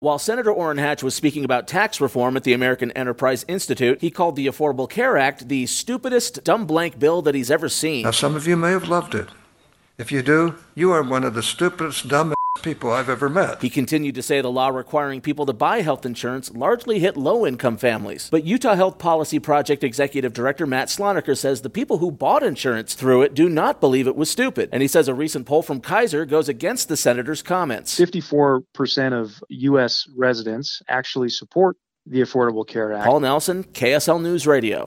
While Senator Orrin Hatch was speaking about tax reform at the American Enterprise Institute, he called the Affordable Care Act the stupidest dumb blank bill that he's ever seen. Now, some of you may have loved it. If you do, you are one of the stupidest, dumbest people I've ever met. He continued to say the law requiring people to buy health insurance largely hit low-income families. But Utah Health Policy Project Executive Director Matt Sloniker says the people who bought insurance through it do not believe it was stupid. And he says a recent poll from Kaiser goes against the senator's comments. 54% of U.S. residents actually support the Affordable Care Act. Paul Nelson, KSL News Radio.